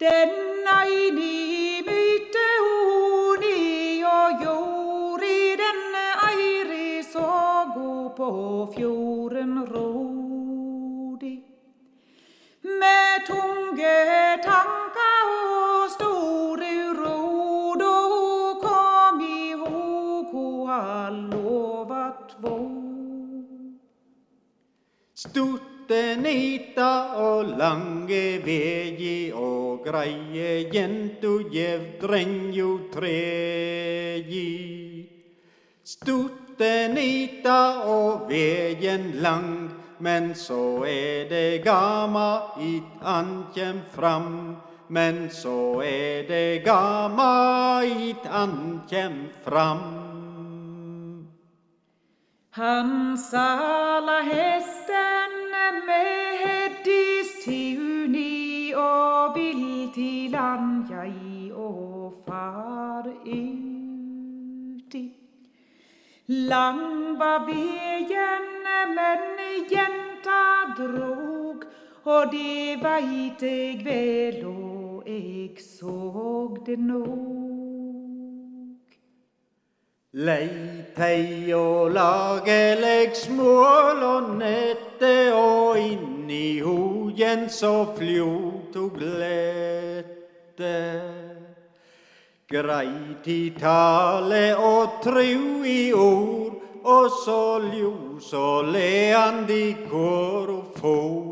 Den aini møtte hun i, og gjorde denne eiri sågo på fjorden rådig. Med tunge tanker og store råd, og hun kom i hok hun har lovet vår. Storte nita og lange vegi og greie jentu gjev drenju treji. Storte nita og vegen lang, men så det gama it ankjem fram. Men så det gama it ankjem fram. Han sala hesten med distuni og vil til han jeg og far uti. Lang var veien, men jenta drog, og det veit jeg vel, og jeg såg det nok. Leitei og lageleg smål og nette, og inni hojen så fjot og glette. Greit i tale og tru i ord, og så ljus og leand i kår og få.